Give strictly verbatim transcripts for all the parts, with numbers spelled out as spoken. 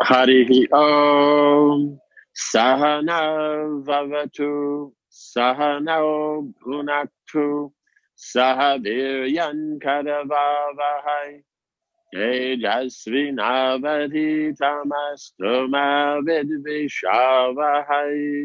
Harihi Om Sahana Vavatu Sahano Bhunaktu Sahaviryan Kadavavahai Tejasvinavadhi Tamastuma Vidvishavahai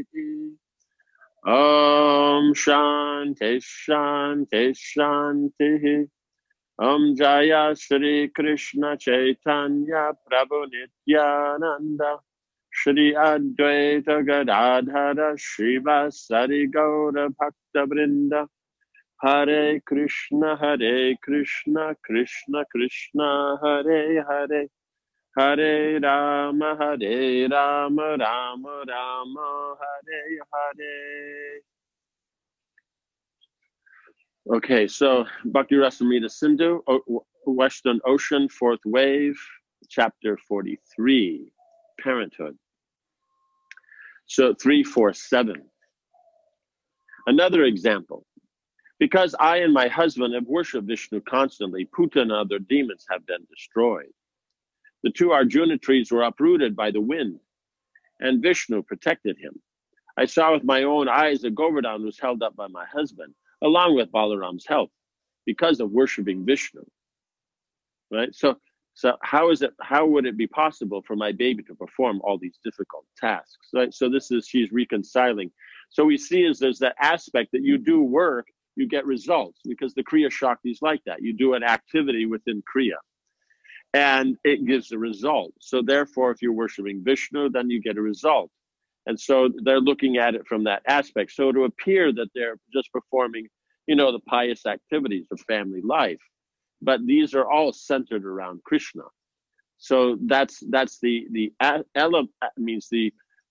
Om Shanti Shanti Shanti Om Jaya Shri Krishna Chaitanya Prabhu Nityananda Shri Advaita Gadadhara Shivasari Gaura Bhakta Vrinda Hare Krishna Hare Krishna Krishna Krishna Hare Hare Hare Rama Hare Rama Rama Rama Hare Hare. Okay, so Bhakti Rasamrita Sindhu, o- Western Ocean, Fourth Wave, Chapter forty-three, Parenthood. So three four seven. Another example. Because I and my husband have worshipped Vishnu constantly, Puta and other demons have been destroyed. The two Arjuna trees were uprooted by the wind, and Vishnu protected him. I saw with my own eyes that Govardhan was held up by my husband, along with Balaram's help, because of worshipping Vishnu. Right? So, so how is it? How would it be possible for my baby to perform all these difficult tasks? Right? So this is she's reconciling. So we see is there's that aspect that you do work, you get results, because the Kriya Shakti is like that. You do an activity within Kriya, and it gives a result. So therefore, if you're worshiping Vishnu, then you get a result. And so they're looking at it from that aspect. So to appear that they're just performing, you know, the pious activities of family life, but these are all centered around Krishna. So that's that's the the ele- means the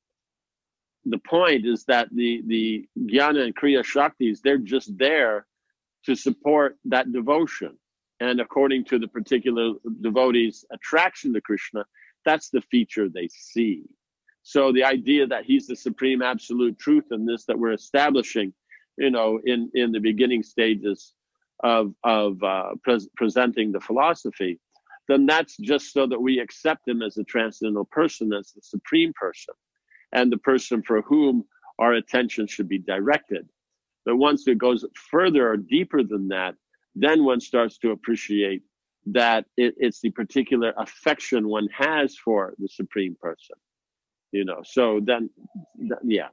the point is that the the Jnana and Kriya Shaktis, they're just there to support that devotion. And according to the particular devotee's attraction to Krishna, that's the feature they see. So the idea that he's the supreme absolute truth in this that we're establishing, you know, in, in the beginning stages of, of uh, pre- presenting the philosophy, then that's just so that we accept him as a transcendental person, as the supreme person, and the person for whom our attention should be directed. But once it goes further or deeper than that, then one starts to appreciate that it, it's the particular affection one has for the supreme person. You know, so then, th- yeah,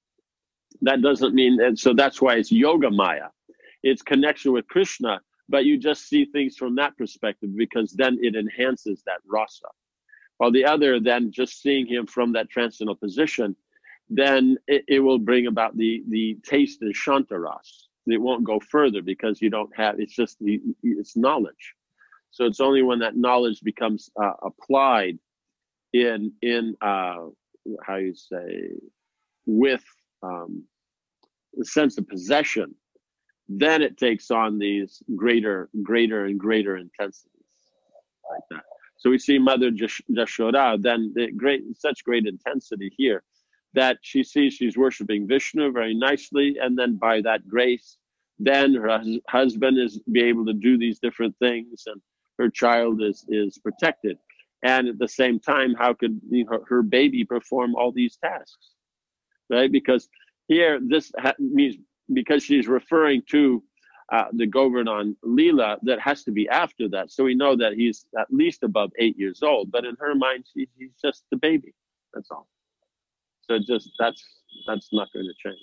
that doesn't mean, and so that's why it's Yoga Maya. It's connection with Krishna, but you just see things from that perspective because then it enhances that rasa. While the other, then just seeing him from that transcendental position, then it, it will bring about the the taste and shantaras. It won't go further because you don't have, it's just, the, it's knowledge. So it's only when that knowledge becomes uh, applied in, in uh, how you say, with um, the sense of possession, then it takes on these greater, greater and greater intensities like that. So we see Mother Jash- Jashoda, then the great, such great intensity here that she sees she's worshiping Vishnu very nicely, and then by that grace, then her hus- husband is be able to do these different things, and her child is is protected. And at the same time, how could you know, her, her baby perform all these tasks, right? Because here, this ha- means because she's referring to uh, the Govardhan Leela, that has to be after that. So we know that he's at least above eight years old, but in her mind, she, he's just the baby. That's all. So just that's that's not going to change.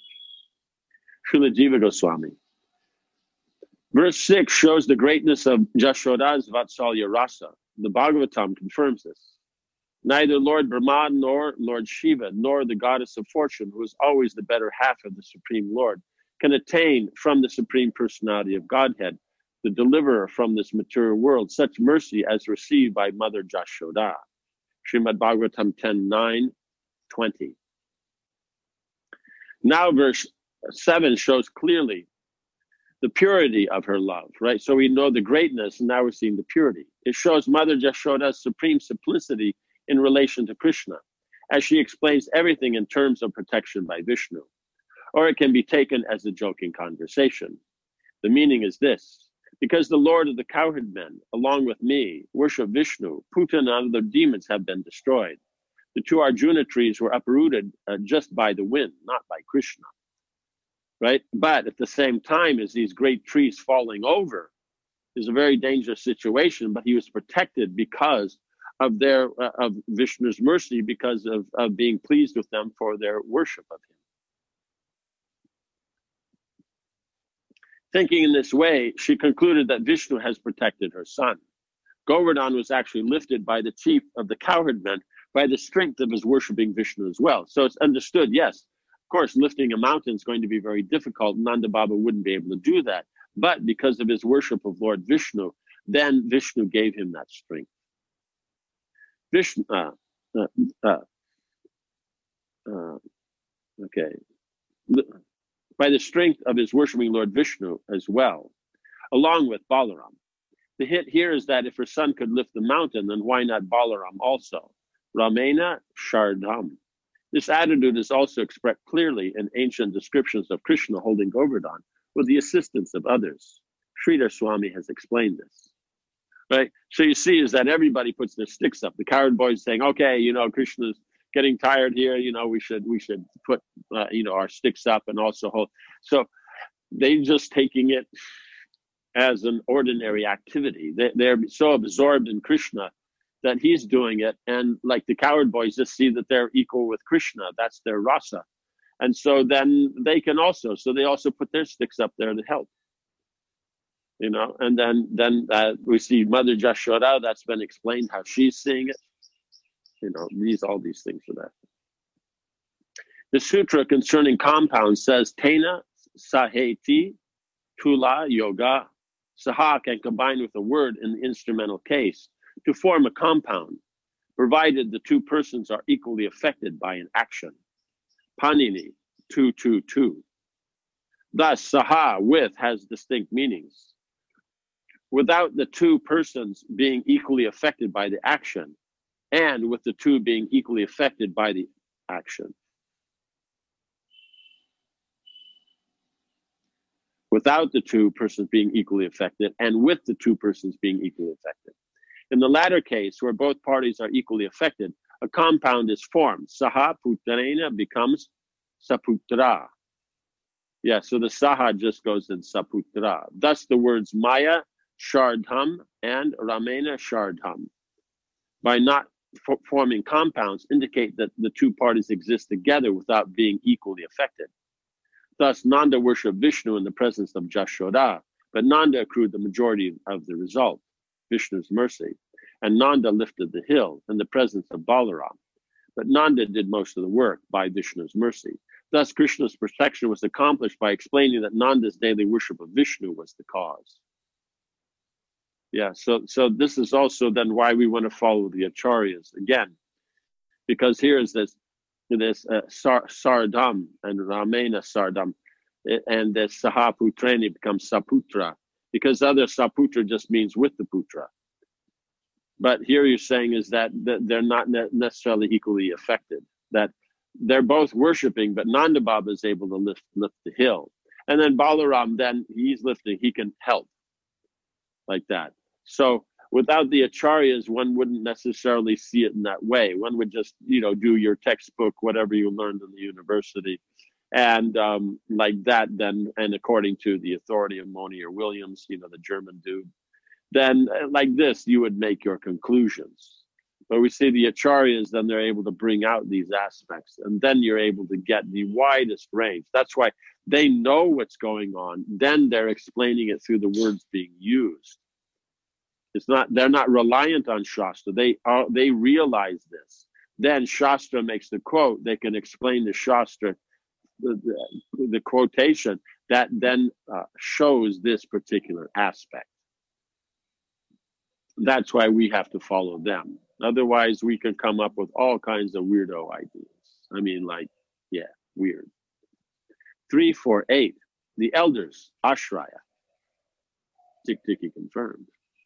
Srila Jiva Goswami. Verse six shows the greatness of Jashoda's Vatsalya Rasa. The Bhagavatam confirms this. Neither Lord Brahma nor Lord Shiva nor the goddess of fortune, who is always the better half of the Supreme Lord, can attain from the Supreme Personality of Godhead, the deliverer from this material world, such mercy as received by Mother Jashoda. Srimad Bhagavatam ten nine twenty. Now verse seven shows clearly the purity of her love, right? So we know the greatness, and now we're seeing the purity. It shows Mother Jashoda's supreme simplicity in relation to Krishna, as she explains everything in terms of protection by Vishnu. Or it can be taken as a joking conversation. The meaning is this: because the Lord of the cowherd men, along with me, worship Vishnu, Puta and other demons have been destroyed. The two Arjuna trees were uprooted uh, just by the wind, not by Krishna, right? But at the same time as these great trees falling over is a very dangerous situation, but he was protected because of their uh, of Vishnu's mercy, because of, of being pleased with them for their worship of him. Thinking in this way, she concluded that Vishnu has protected her son. Govardhan was actually lifted by the chief of the cowherd men by the strength of his worshipping Vishnu as well. So it's understood, yes, of course, lifting a mountain is going to be very difficult. Nanda Baba wouldn't be able to do that. But because of his worship of Lord Vishnu, then Vishnu gave him that strength. Vishnu, uh, uh, uh, uh, okay, by the strength of his worshiping Lord Vishnu as well, along with Balaram. The hint here is that if her son could lift the mountain, then why not Balaram also? Ramena Shardham. This attitude is also expressed clearly in ancient descriptions of Krishna holding Govardhan with the assistance of others. Sridhar Swami has explained this. Right? So you see is that everybody puts their sticks up. The cowherd boys saying, okay, you know, Krishna's getting tired here, you know, we should we should put, uh, you know, our sticks up and also hold. So they just taking it as an ordinary activity. They, they're so absorbed in Krishna that he's doing it. And like the cowherd boys just see that they're equal with Krishna. That's their rasa. And so then they can also, so they also put their sticks up there to help. You know, and then then uh, we see Mother Jashoda, that's been explained how she's seeing it. You know, these all these things are there. The sutra concerning compounds says, Tena Saheti Tula Yoga. Saha can combine with a word in the instrumental case to form a compound, provided the two persons are equally affected by an action. Panini, two, two, two. Thus, Saha, with, has distinct meanings. Without the two persons being equally affected by the action, and with the two being equally affected by the action. Without the two persons being equally affected, and with the two persons being equally affected. In the latter case, where both parties are equally affected, a compound is formed. Saha putrena becomes saputra. Yeah, so the saha just goes in saputra. Thus the words Maya Shardham and Ramena Shardham, by not f- forming compounds, indicate that the two parties exist together without being equally affected. Thus, Nanda worshipped Vishnu in the presence of Jashoda, but Nanda accrued the majority of the result, Vishnu's mercy, and Nanda lifted the hill in the presence of Balaram. But Nanda did most of the work by Vishnu's mercy. Thus, Krishna's protection was accomplished by explaining that Nanda's daily worship of Vishnu was the cause. Yeah, so so this is also then why we want to follow the acharyas again, because here is this this uh, sar, Sardam and Ramena Sardam, and this Sahaputreni becomes Saputra, because other Saputra just means with the Putra. But here you're saying is that, that they're not ne- necessarily equally affected, that they're both worshiping, but Nanda Baba is able to lift lift the hill. And then Balaram, then he's lifting, he can help like that. So without the acharyas, one wouldn't necessarily see it in that way. One would just, you know, do your textbook, whatever you learned in the university. And um, like that, then, and according to the authority of Monier Williams, you know, the German dude, then uh, like this, you would make your conclusions. But we see the acharyas, then they're able to bring out these aspects. And then you're able to get the widest range. That's why they know what's going on. Then they're explaining it through the words being used. It's not, they're not reliant on Shastra. They are, they realize this. Then Shastra makes the quote. They can explain the Shastra, the, the, the quotation that then uh, shows this particular aspect. That's why we have to follow them. Otherwise, we can come up with all kinds of weirdo ideas. I mean, like, yeah, weird. Three, four, eight. The elders, Ashraya. Tick, ticky confirmed.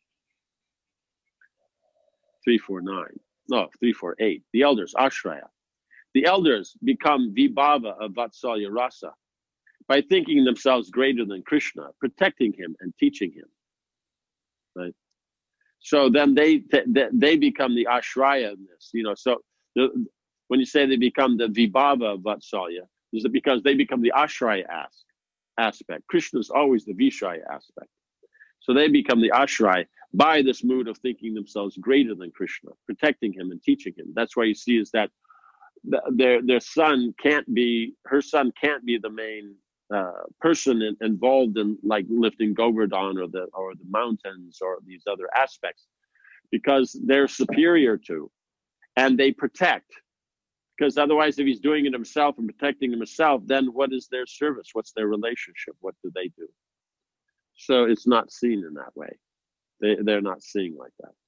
Three, four, nine. No, three, four, eight. The elders, Ashraya. The elders become Vibhava of Vatsalya Rasa by thinking themselves greater than Krishna, protecting him and teaching him. Right? So then they they become the Ashraya in this. You know, so the, When you say they become the Vibhava Vatsalya, is it because they become the Ashraya ask, aspect? Krishna is always the Vishaya aspect. So they become the Ashraya by this mood of thinking themselves greater than Krishna, protecting him and teaching him. That's why you see is that their their son can't be, her son can't be the main uh, person in, involved in like lifting Govardhan or the or the mountains or these other aspects, because they're superior to, and they protect. Because otherwise, if he's doing it himself and protecting himself, then what is their service? What's their relationship? What do they do? So it's not seen in that way. They, they're not seeing like that.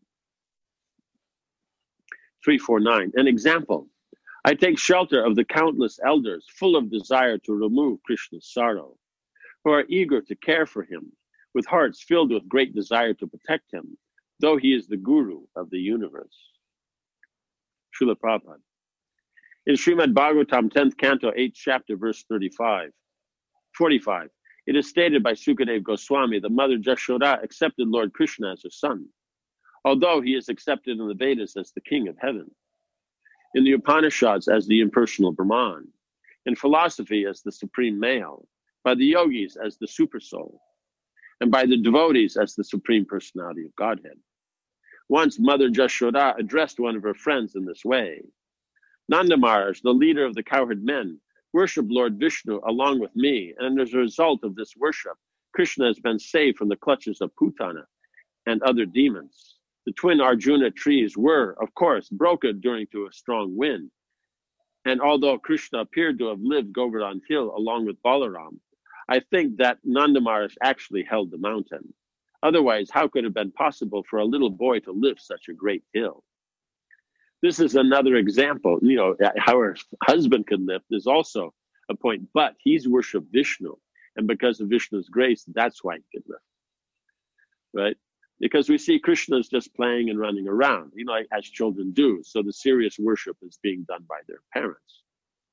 three forty-nine, an example. I take shelter of the countless elders full of desire to remove Krishna's sorrow, who are eager to care for him, with hearts filled with great desire to protect him, though he is the guru of the universe. Srila Prabhupada. In Srimad Bhagavatam, tenth canto, eighth chapter, verse thirty-five, forty-five, it is stated by Sukadeva Goswami that Mother Jashoda accepted Lord Krishna as her son, although he is accepted in the Vedas as the king of heaven, in the Upanishads as the impersonal Brahman, in philosophy as the supreme male, by the yogis as the supersoul, and by the devotees as the supreme personality of Godhead. Once Mother Jashoda addressed one of her friends in this way: Nanda Maharaj, the leader of the cowherd men, worship Lord Vishnu along with me, and as a result of this worship, Krishna has been saved from the clutches of Putana and other demons. The twin Arjuna trees were, of course, broken during to a strong wind. And although Krishna appeared to have lived Govardhan Hill along with Balaram, I think that Nanda Maharaj actually held the mountain. Otherwise, how could it have been possible for a little boy to lift such a great hill? This is another example. You know, how her husband could lift is also a point, but he's worshipped Vishnu. And because of Vishnu's grace, that's why he could lift, right? Because we see Krishna's just playing and running around, you know, as children do. So the serious worship is being done by their parents.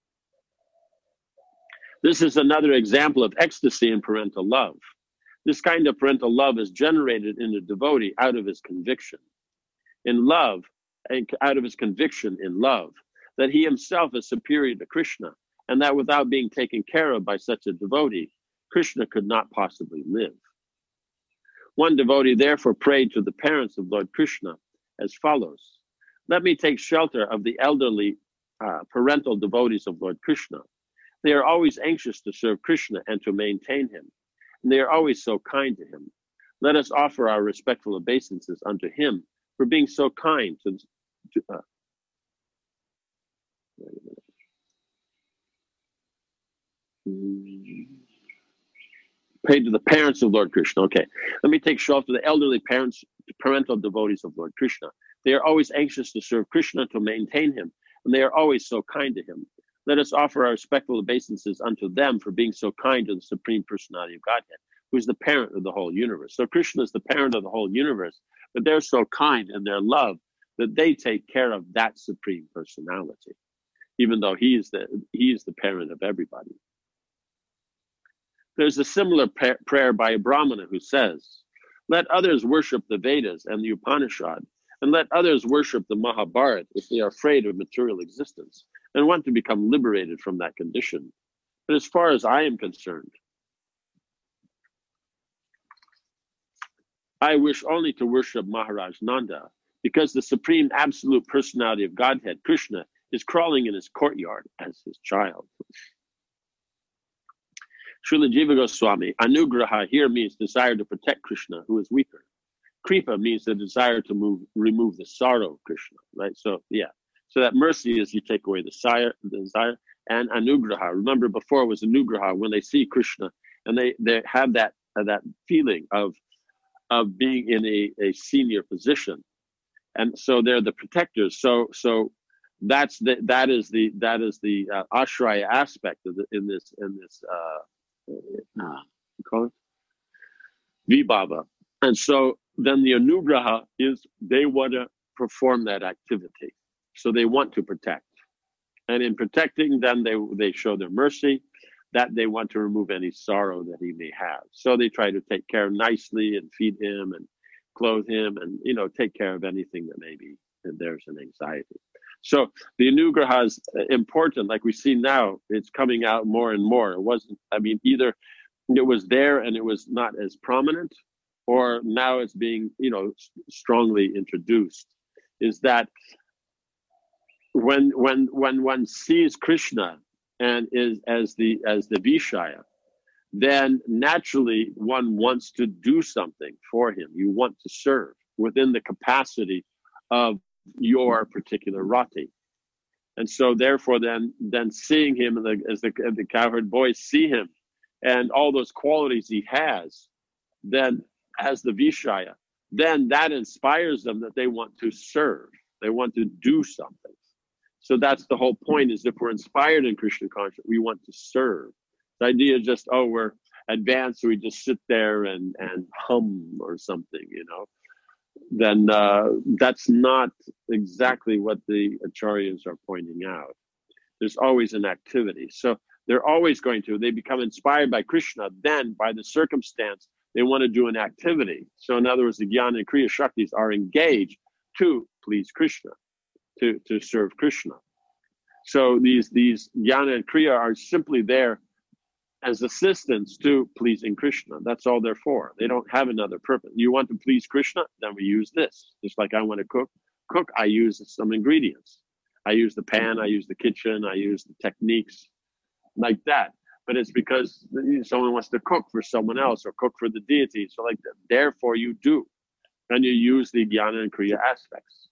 This is another example of ecstasy in parental love. This kind of parental love is generated in the devotee out of his conviction. In love, and out of his conviction in love, that he himself is superior to Krishna, and that without being taken care of by such a devotee, Krishna could not possibly live. One devotee therefore prayed to the parents of Lord Krishna as follows: let me take shelter of the elderly uh, parental devotees of Lord Krishna. They are always anxious to serve Krishna and to maintain him, and they are always so kind to him. Let us offer our respectful obeisances unto him for being so kind to, to uh, paid to the parents of Lord Krishna. Okay, let me take shelter of the elderly parents, parental devotees of Lord Krishna. They are always anxious to serve Krishna, to maintain him, and they are always so kind to him. Let us offer our respectful obeisances unto them for being so kind to the Supreme Personality of Godhead, who is the parent of the whole universe. So Krishna is the parent of the whole universe, but they're so kind in their love that they take care of that Supreme Personality, even though he is the, he is the parent of everybody. There's a similar pa- prayer by a Brahmana who says, let others worship the Vedas and the Upanishad, and let others worship the Mahabharata if they are afraid of material existence and want to become liberated from that condition. But as far as I am concerned, I wish only to worship Maharaj Nanda, because the Supreme Absolute Personality of Godhead, Krishna, is crawling in his courtyard as his child. Srila Jiva Goswami, Anugraha here means desire to protect Krishna, who is weaker. Kripa means the desire to move, remove the sorrow of Krishna, right? So, yeah. So that mercy is you take away the desire, the desire, and Anugraha. Remember before it was Anugraha, when they see Krishna and they, they have that uh, that feeling of of being in a, a senior position. And so they're the protectors. So so that's the that is the that is the uh, ashraya aspect of the, in this in this uh, uh you call it vibhava. And so then the anugraha is they want to perform that activity. So they want to protect. And in protecting them, they they show their mercy, that they want to remove any sorrow that he may have. So they try to take care nicely and feed him and clothe him and, you know, take care of anything that may be, and there's an anxiety. So the anugraha is important, like we see now, it's coming out more and more. It wasn't, I mean, either it was there and it was not as prominent, or now it's being, you know, strongly introduced, is that when when when one sees Krishna and is as the as the Vishaya, then naturally one wants to do something for him. You want to serve within the capacity of your particular rati. And so therefore then then seeing him as the, the cowherd boys see him and all those qualities he has, then as the Vishaya, then that inspires them that they want to serve. They want to do something. So that's the whole point, is if we're inspired in Krishna consciousness, we want to serve. The idea is just, oh, we're advanced, so we just sit there and, and hum or something, you know, then uh, that's not exactly what the acharyas are pointing out. There's always an activity. So they're always going to, they become inspired by Krishna, then by the circumstance, they want to do an activity. So in other words, the Jnana and Kriya Shaktis are engaged to please Krishna, to, to serve Krishna. So these, these Jnana and Kriya are simply there as assistants to pleasing Krishna. That's all they're for. They don't have another purpose. You want to please Krishna? Then we use this. Just like I want to cook, cook, I use some ingredients. I use the pan, I use the kitchen, I use the techniques like that. But it's because someone wants to cook for someone else or cook for the deity. So like that. Therefore you do. And you use the Jnana and Kriya aspects.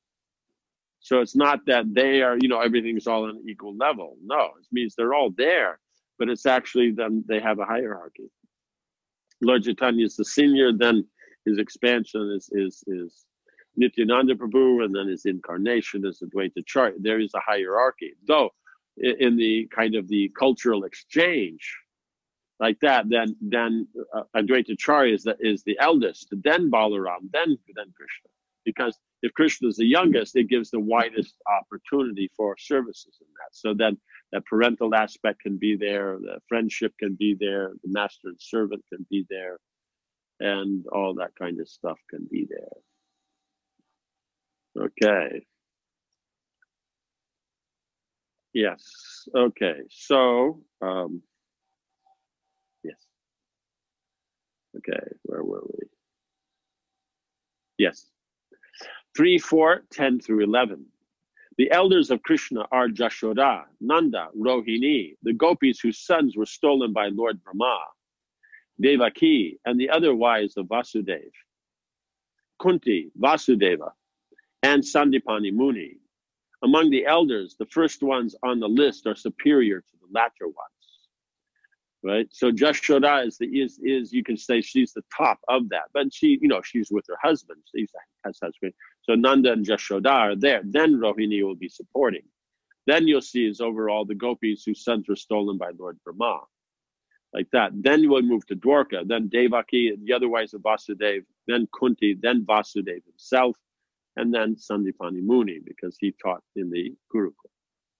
So it's not that they are, you know, everything's all on an equal level. No, it means they're all there, but it's actually them, they have a hierarchy. Lord Chaitanya is the senior, then his expansion is is is Nityananda Prabhu, and then his incarnation is Advaita Acharya. There is a hierarchy. Though in the kind of the cultural exchange like that, then then uh, Advaita Acharya is the, is the eldest, then Balaram, then then Krishna. Because if Krishna is the youngest, it gives the widest opportunity for services in that. So then that parental aspect can be there, the friendship can be there, the master and servant can be there, and all that kind of stuff can be there. Okay. Yes. Okay. So, um, yes. Okay. Where were we? Yes. three, four, ten through eleven. The elders of Krishna are Jashoda, Nanda, Rohini, the gopis whose sons were stolen by Lord Brahma, Devaki, and the other wives of Vasudeva, Kunti, Vasudeva, and Sandipani Muni. Among the elders, the first ones on the list are superior to the latter ones. Right? So Jashoda is the is is you can say she's the top of that, but she, you know, she's with her husband. She's has husband. So Nanda and Jashoda are there. Then Rohini will be supporting. Then you'll see is overall the gopis whose sons were stolen by Lord Brahma, like that. Then we'll move to Dwarka. Then Devaki and the other wives of Vasudeva. Then Kunti. Then Vasudeva himself, and then Sandipani Muni, because he taught in the Gurukul.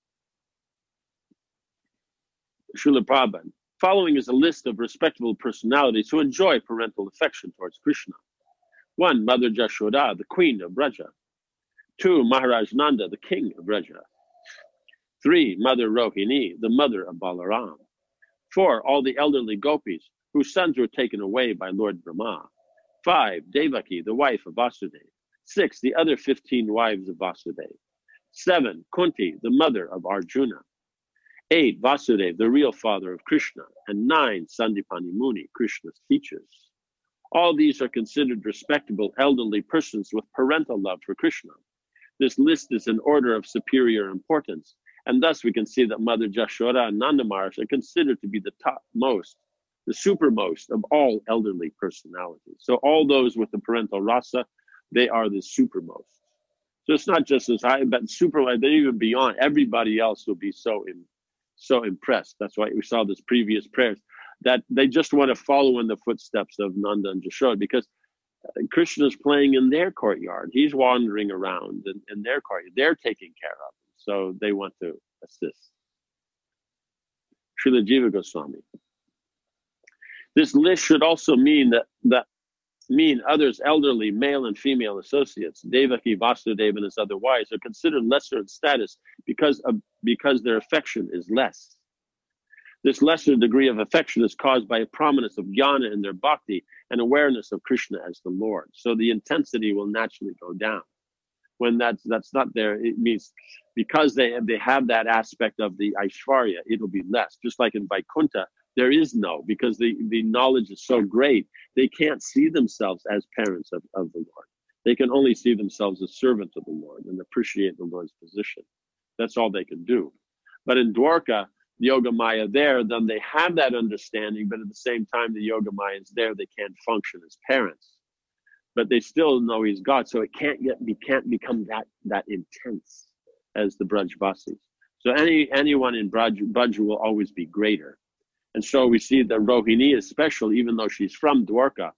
Srila Prabhupada. Following is a list of respectable personalities who enjoy parental affection towards Krishna. One, Mother Jashoda, the queen of Braja. Two, Maharaj Nanda, the king of Braja. Three, Mother Rohini, the mother of Balaram. Four, all the elderly gopis whose sons were taken away by Lord Brahma. Five, Devaki, the wife of Vasudeva. Six, the other fifteen wives of Vasudeva. Seven, Kunti, the mother of Arjuna. Eight, Vasudeva, the real father of Krishna. And nine, Sandipani Muni, Krishna's teachers. All these are considered respectable elderly persons with parental love for Krishna. This list is in order of superior importance, and thus we can see that Mother Jashoda and Nanda Maharaj are considered to be the topmost, the supermost of all elderly personalities. So all those with the parental rasa, they are the supermost. So it's not just as high, but super, they're even beyond. Everybody else will be so in, so impressed. That's why we saw this previous prayers, that they just want to follow in the footsteps of Nanda and Jashoda, because Krishna's playing in their courtyard. He's wandering around in, in their courtyard. They're taking care of him, so they want to assist. Srila Jiva Goswami. This list should also mean that, that mean others elderly, male and female associates, Devaki, Vasudeva, and his other wives, are considered lesser in status because of because their affection is less. This lesser degree of affection is caused by a prominence of jnana in their bhakti and awareness of Krishna as the Lord. So the intensity will naturally go down. When that's that's not there, it means because they they have that aspect of the Aishwarya, it'll be less. Just like in Vaikuntha, there is no, because the, the knowledge is so great, they can't see themselves as parents of, of the Lord. They can only see themselves as servants of the Lord and appreciate the Lord's position. That's all they can do. But in Dwarka, the Yoga Maya there, then they have that understanding, but at the same time, the Yoga Maya is there, they can't function as parents. But they still know he's God, so it can't get, be, can't become that that intense as the Brajvasis. So any anyone in Braj, Braj will always be greater. And so we see that Rohini is special, even though she's from Dwarka.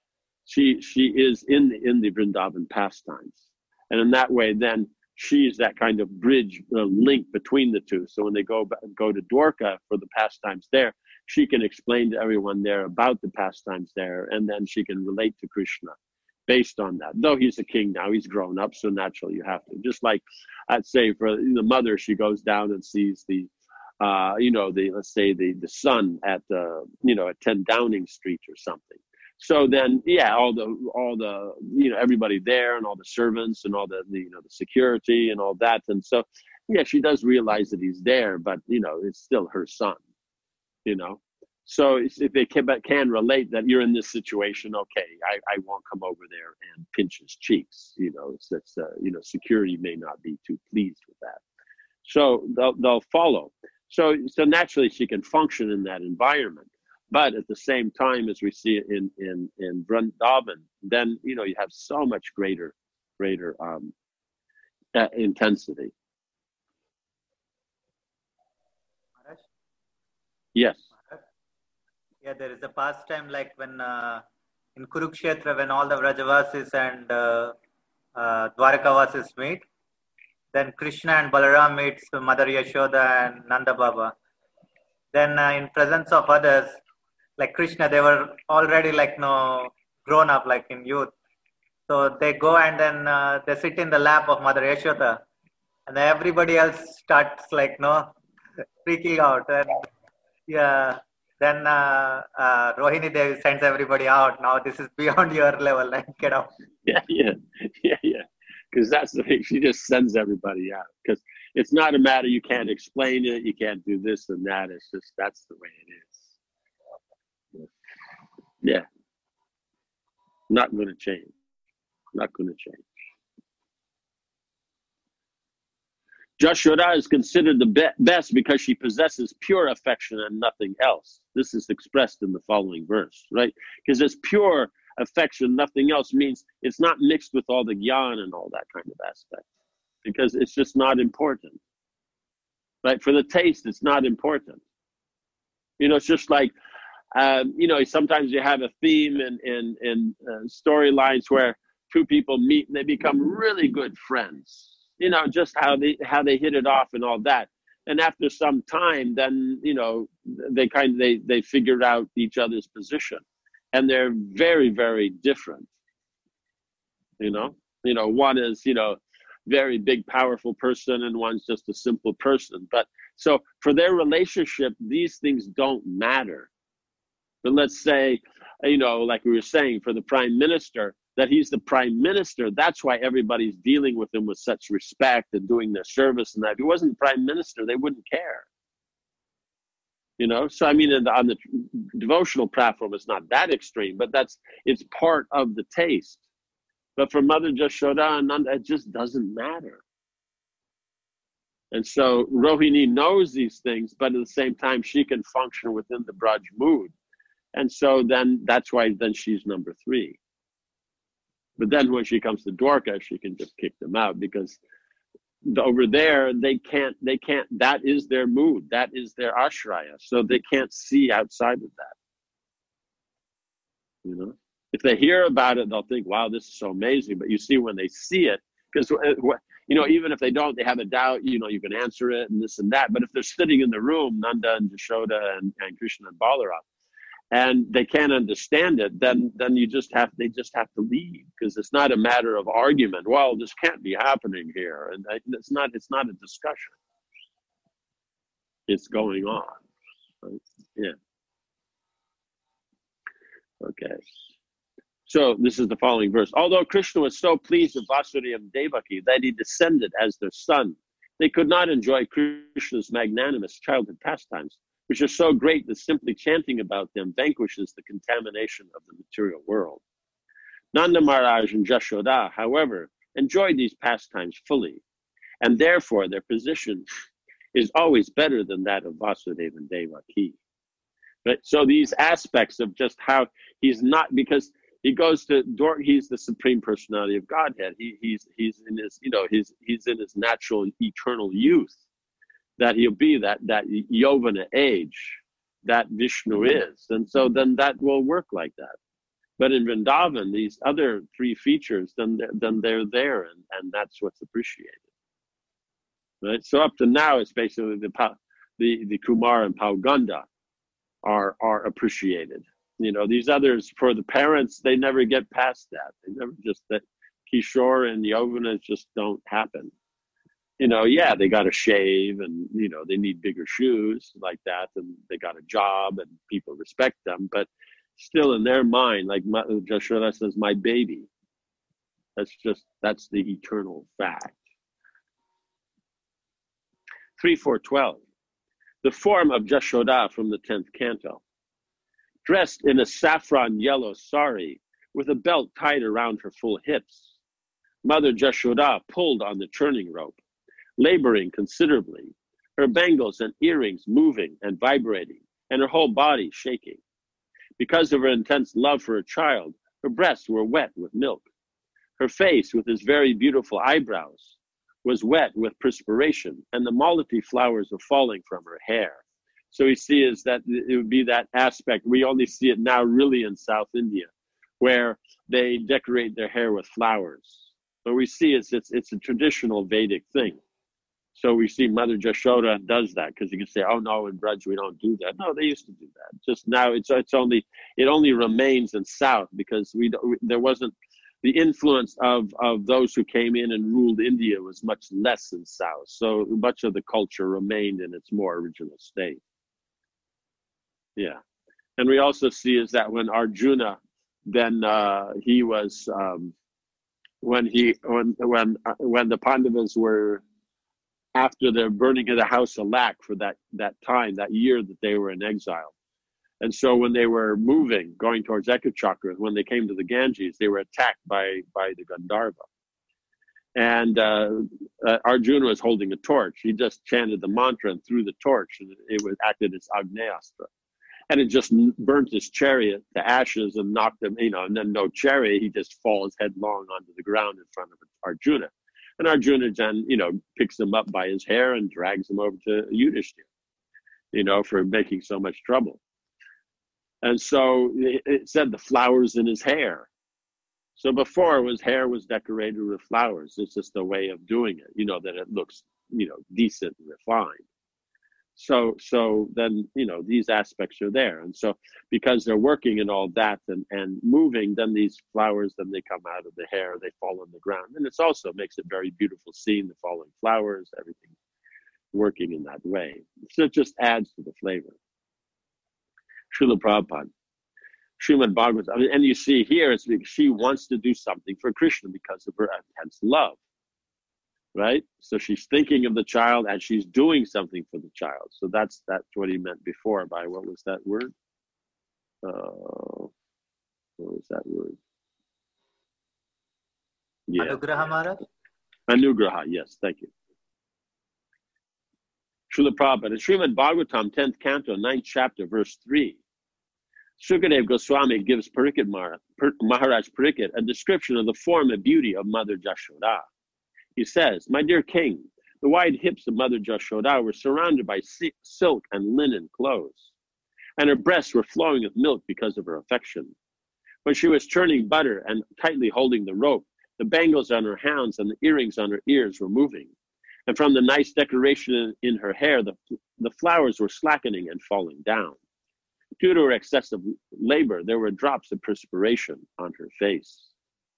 She she is in the, in the Vrindavan pastimes. And in that way, then she's that kind of bridge, uh, link between the two. So when they go go to Dwarka for the pastimes there, she can explain to everyone there about the pastimes there, and then she can relate to Krishna based on that. Though he's a king now, he's grown up, so naturally you have to. Just like I'd say for the mother, she goes down and sees the Uh, you know, the let's say the the sun at the you know at ten Downing Street or something. So then, yeah, all the all the you know everybody there and all the servants and all the, the you know the security and all that, and so yeah, she does realize that he's there, but you know it's still her son, you know. So if they can, can relate that you're in this situation, okay, I, I won't come over there and pinch his cheeks, you know. It's that's uh, you know security may not be too pleased with that, so they'll they'll follow. So, so naturally she can function in that environment, but at the same time, as we see in in in Vrindavan, then you know you have so much greater, greater um, uh, intensity. Maharaj? Yes. Yeah, there is a pastime like when uh, in Kurukshetra, when all the Vrajavasis and uh, uh, Dwarkavasis meet. Then Krishna and Balaram meets Mother Yashoda and Nanda Baba. Then uh, in presence of others, like Krishna, they were already like no grown up, like in youth. So they go and then uh, they sit in the lap of Mother Yashoda, and everybody else starts like no freaking out. And yeah, then uh, uh, Rohini Devi sends everybody out. Now this is beyond your level, like get out. Yeah, yeah, yeah, yeah. Because that's the thing, she just sends everybody out. Because it's not a matter, you can't explain it, you can't do this and that. It's just, that's the way it is. Yeah. Not going to change. Not going to change. Jashoda is considered the be- best because she possesses pure affection and nothing else. This is expressed in the following verse, right? Because it's pure affection, nothing else, means it's not mixed with all the gyan and all that kind of aspect, because it's just not important, right? For the taste, it's not important. You know, it's just like, um, you know, sometimes you have a theme in, in, in uh, storylines where two people meet and they become really good friends, you know, just how they, how they hit it off and all that. And after some time, then, you know, they kind of, they, they figured out each other's position. And they're very, very different, you know. You know, one is, you know, very big, powerful person, and one's just a simple person. But so for their relationship, these things don't matter. But let's say, you know, like we were saying, for the prime minister, that he's the prime minister, that's why everybody's dealing with him with such respect and doing their service and that. If he wasn't the prime minister, they wouldn't care. You know, so I mean, on the devotional platform, it's not that extreme, but that's it's part of the taste. But for Mother Jashoda and Nanda, it just doesn't matter. And so Rohini knows these things, but at the same time, she can function within the Braj mood. And so then that's why then she's number three. But then when she comes to Dwarka, she can just kick them out, because over there they can't they can't that is their mood, that is their ashraya, so they can't see outside of that. You know, if they hear about it, they'll think, wow, this is so amazing. But you see, when they see it, because you know, even if they don't, they have a doubt, you know, you can answer it and this and that. But if they're sitting in the room, Nanda and Jashoda and, and Krishna and Balaram, and they can't understand it, then then you just have they just have to leave, because it's not a matter of argument. Well, this can't be happening here, and it's not it's not a discussion. It's going on. Right? Yeah. Okay. So this is the following verse. Although Krishna was so pleased with Vasudeva and Devaki that he descended as their son, they could not enjoy Krishna's magnanimous childhood pastimes, which are so great that simply chanting about them vanquishes the contamination of the material world. Nanda Maharaj and Jashoda, however, enjoyed these pastimes fully, and therefore their position is always better than that of Vasudeva and Devaki. Right? So these aspects of just how he's not, because he goes to Dor, he's the Supreme Personality of Godhead. He, he's he's in his, you know, he's he's in his natural eternal youth. That he'll be that that Yovana age that Vishnu is, and so then that will work like that. But in Vrindavan, these other three features, then they're, then they're there, and, and that's what's appreciated. Right. So up to now, it's basically the the the Kumar and Pauganda are are appreciated. You know, these others, for the parents, they never get past that. They never just, that Kishore and Yovana just don't happen. You know, yeah, they got to shave, and, you know, they need bigger shoes like that, and they got a job and people respect them, but still in their mind, like Jashoda says, my baby. That's just, that's the eternal fact. three four twelve. The form of Jashoda from the tenth canto. Dressed in a saffron yellow sari with a belt tied around her full hips, Mother Jashoda pulled on the churning rope, laboring considerably, her bangles and earrings moving and vibrating, and her whole body shaking. Because of her intense love for her child, her breasts were wet with milk. Her face, with its very beautiful eyebrows, was wet with perspiration, and the malati flowers were falling from her hair. So we see is that it would be that aspect. We only see it now really in South India, where they decorate their hair with flowers. But we see it's it's it's a traditional Vedic thing. So we see Mother Jashoda does that, because you can say, oh no, in Braj we don't do that. No, they used to do that. Just now it's it's only it only remains in South, because we, we there wasn't the influence of of those who came in and ruled India was much less in South. So much of the culture remained in its more original state. Yeah, and we also see is that when Arjuna, then uh, he was um, when he when when uh, when the Pandavas were, after the burning of the house of Lak for that that time, that year that they were in exile, and so when they were moving, going towards Ekachakra, when they came to the Ganges, they were attacked by by the Gandharva, and uh, uh, Arjuna was holding a torch. He just chanted the mantra and threw the torch, and it was acted as Agnyastra. And it just burnt his chariot to ashes and knocked him, you know, and then no chariot, he just falls headlong onto the ground in front of Arjuna. And Arjuna then, you know, picks him up by his hair and drags him over to Yudhishthira, you know, for making so much trouble. And so it, it said the flowers in his hair. So before, his hair was decorated with flowers. It's just a way of doing it, you know, that it looks, you know, decent and refined. So, so then, you know, these aspects are there. And so because they're working and all that and, and moving, then these flowers, then they come out of the hair, they fall on the ground. And it's also makes it very beautiful seeing the falling flowers, everything working in that way. So it just adds to the flavor. Srila Prabhupada, Srimad Bhagavatam, I mean, and you see here, it's because she wants to do something for Krishna because of her intense love. Right? So she's thinking of the child and she's doing something for the child. So that's that's what he meant before by, what was that word? Uh, what was that word? Yeah. Anugraha Maharaj? Anugraha, yes, thank you. Srila Prabhupada, in Srimad Bhagavatam, tenth canto, ninth chapter, verse three, Sukadeva Goswami gives Parikshit Maharaj, Maharaj Parikshit a description of the form and beauty of Mother Jashoda. He says, my dear king, the wide hips of Mother Jashoda were surrounded by silk and linen clothes, and her breasts were flowing with milk because of her affection. When she was churning butter and tightly holding the rope, the bangles on her hands and the earrings on her ears were moving, and from the nice decoration in her hair, the, the flowers were slackening and falling down. Due to her excessive labor, there were drops of perspiration on her face.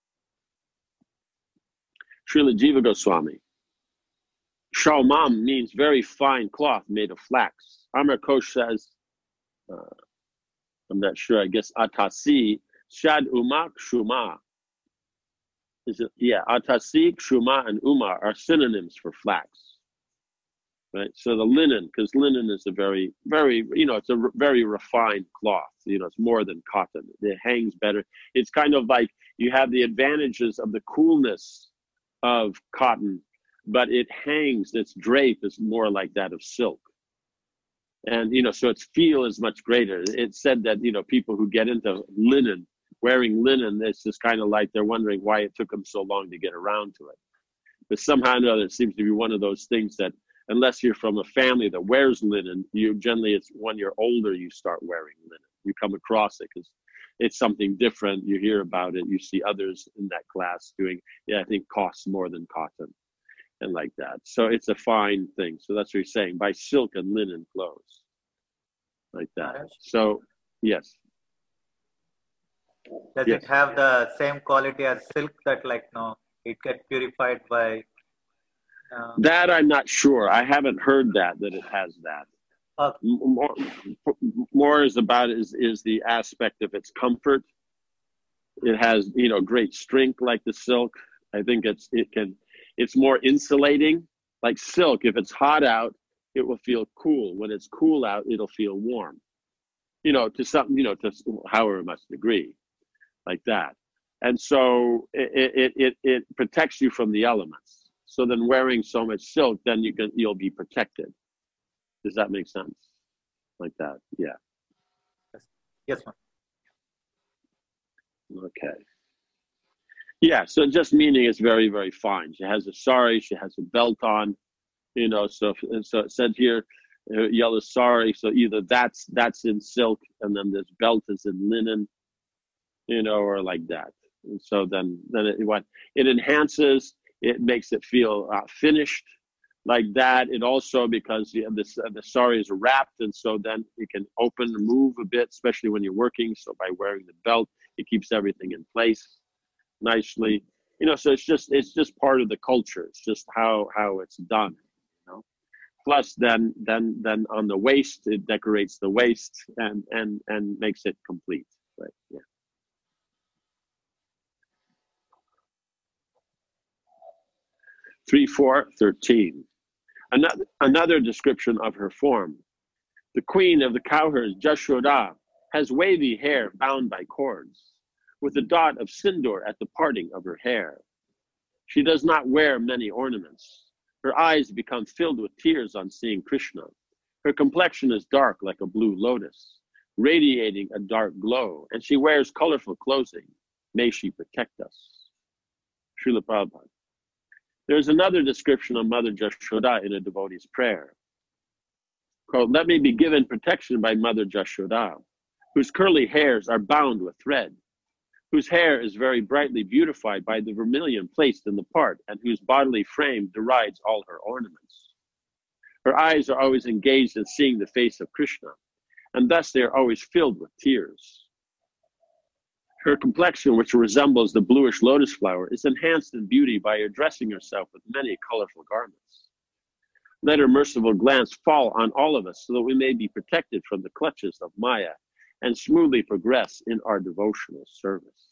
Srila Jiva Goswami. Shalmam means very fine cloth made of flax. Amar Kosh says, uh, I'm not sure, I guess Atasi, Shad Umak Shuma. Is it? Yeah, Atasi, Shuma, and Uma are synonyms for flax. Right? So the linen, because linen is a very, very, you know, it's a r- very refined cloth. You know, it's more than cotton. It hangs better. It's kind of like you have the advantages of the coolness of cotton, but it hangs, its drape is more like that of silk. And, you know, so its feel is much greater. It's said that, you know, people who get into linen, wearing linen, it's just kind of like they're wondering why it took them so long to get around to it. But somehow or another, it seems to be one of those things that, unless you're from a family that wears linen, you generally, it's when you're older, you start wearing linen. You come across it because it's something different. You hear about it. You see others in that class doing, yeah, I think costs more than cotton and like that. So it's a fine thing. So that's what you're saying, by silk and linen clothes like that. So, yes. Does yes. it have the same quality as silk that like, no, it gets purified by... Uh... That I'm not sure. I haven't heard that, that it has that. Okay. More, more is about is, is the aspect of its comfort. It has, you know, great strength like the silk. I think it's it can it's more insulating. Like silk, if it's hot out, it will feel cool. When it's cool out, it'll feel warm. You know, to some, you know, to however much degree, like that. And so it it it, it protects you from the elements. So then wearing so much silk, then you can you'll be protected. Does that make sense? Like that, yeah. Yes, ma'am. Okay. Yeah, so just meaning it's very, very fine. She has a sari, she has a belt on, you know, so so it said here, uh, yellow sari, so either that's that's in silk and then this belt is in linen, you know, or like that. And so then, then it, what, it enhances, it makes it feel uh, finished, like that. It also, because you know, this, uh, the sari is wrapped, and so then it can open and move a bit, especially when you're working. So by wearing the belt, it keeps everything in place nicely. You know, so it's just it's just part of the culture. It's just how how it's done. You know. Plus, then then then on the waist, it decorates the waist and and and makes it complete. Right? Yeah. Three, four, thirteen. Another, another description of her form. The queen of the cowherds, Jashoda, has wavy hair bound by cords, with a dot of sindoor at the parting of her hair. She does not wear many ornaments. Her eyes become filled with tears on seeing Krishna. Her complexion is dark like a blue lotus, radiating a dark glow, and she wears colorful clothing. May she protect us. Srila Prabhupada. There's another description of Mother Jashoda in a devotee's prayer called, "Let me be given protection by Mother Jashoda, whose curly hairs are bound with thread, whose hair is very brightly beautified by the vermilion placed in the part, and whose bodily frame derides all her ornaments. Her eyes are always engaged in seeing the face of Krishna, and thus they are always filled with tears. Her complexion, which resembles the bluish lotus flower, is enhanced in beauty by her dressing herself with many colorful garments. Let her merciful glance fall on all of us so that we may be protected from the clutches of Maya and smoothly progress in our devotional service."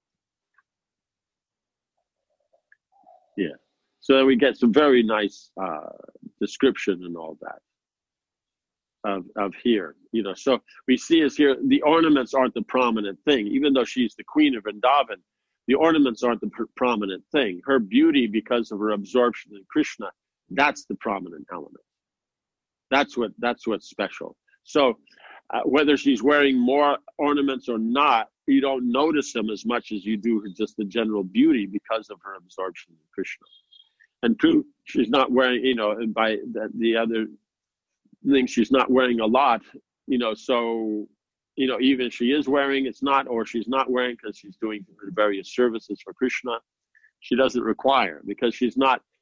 Yeah, so we get some very nice uh, description and all that of, of here. You know, so we see is here, the ornaments aren't the prominent thing. Even though she's the queen of Vrindavan, the ornaments aren't the pr- prominent thing. Her beauty, because of her absorption in Krishna, that's the prominent element. That's what that's what's special. So uh, whether she's wearing more ornaments or not, you don't notice them as much as you do just the general beauty because of her absorption in Krishna. And true, she's not wearing, you know, and by the, the other thing, she's not wearing a lot, you know, so, you know, even if she is wearing, it's not, or she's not wearing because she's doing various services for Krishna, she doesn't require, because she's not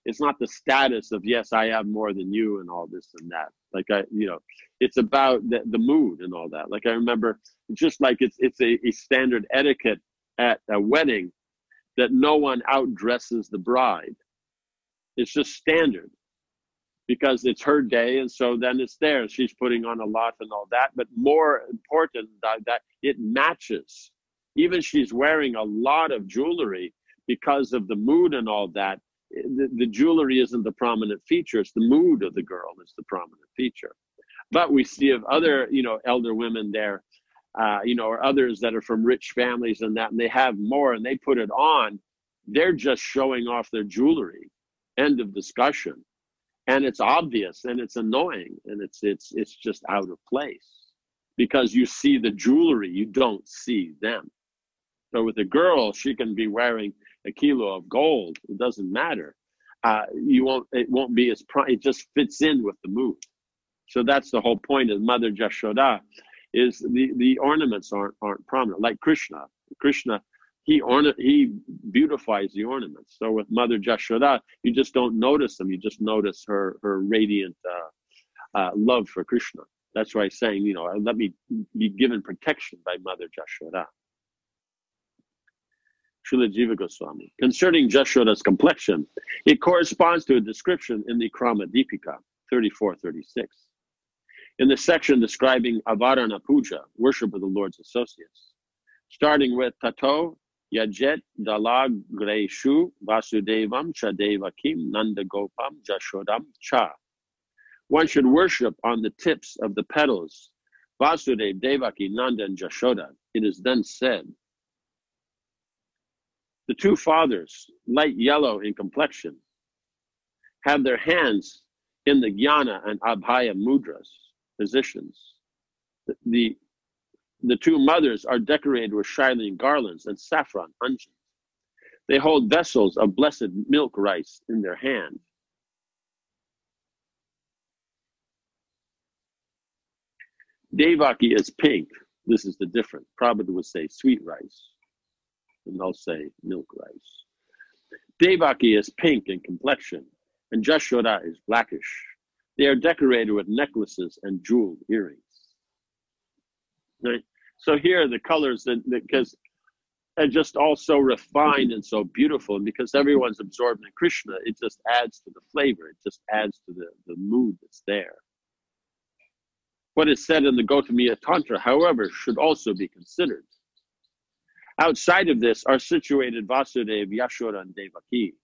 it's not the status of, yes, I have more than you and all this and that. Like, I, you know, it's about the, the mood and all that. Like, I remember, just like it's it's a, a standard etiquette at a wedding that no one outdresses the bride. It's just standard because it's her day, and so then it's there. She's putting on a lot and all that. But more important that, that it matches. Even she's wearing a lot of jewelry because of the mood and all that. The, the jewelry isn't the prominent feature. It's the mood of the girl is the prominent feature. But we see of other, you know, elder women there, uh, you know, or others that are from rich families and that, and they have more and they put it on. They're just showing off their jewelry. End of discussion. And it's obvious and it's annoying and it's it's it's just out of place because you see the jewelry, you don't see them. So with a girl, she can be wearing a kilo of gold. It doesn't matter. Uh, you won't. It won't be as. Pro- it just fits in with the mood. So that's the whole point of Mother Jashoda, is the, the ornaments aren't aren't prominent. Like Krishna, Krishna, he orna- he beautifies the ornaments. So with Mother Jashoda, you just don't notice them. You just notice her her radiant uh, uh, love for Krishna. That's why he's saying, you know, let me be given protection by Mother Jashoda. Srila Jiva Goswami. Concerning Jashoda's complexion, it corresponds to a description in the Krama Deepika thirty-four thirty-six. In the section describing Avarana Puja, worship of the Lord's associates, starting with Tato Yajet Dalag Greshu Vasudevam Chadevakim Nandagopam Jashodam Cha. One should worship on the tips of the petals Vasudev, Devaki, Nanda, and Jashoda. It is then said, the two fathers, light yellow in complexion, have their hands in the Jnana and Abhaya mudras, positions. The, the, the two mothers are decorated with shining garlands and saffron unguents. They hold vessels of blessed milk rice in their hand. Devaki is pink. This is the difference. Prabhupada would say sweet rice. And they'll say milk rice. Devaki is pink in complexion, and Jashoda is blackish. They are decorated with necklaces and jeweled earrings. Right? So here are the colors that, because they're just all so refined and so beautiful, and because everyone's absorbed in Krishna, it just adds to the flavor. It just adds to the, the mood that's there. What is said in the Gautamiya Tantra, however, should also be considered. Outside of this are situated Vasudev, Yashoda, and Devaki.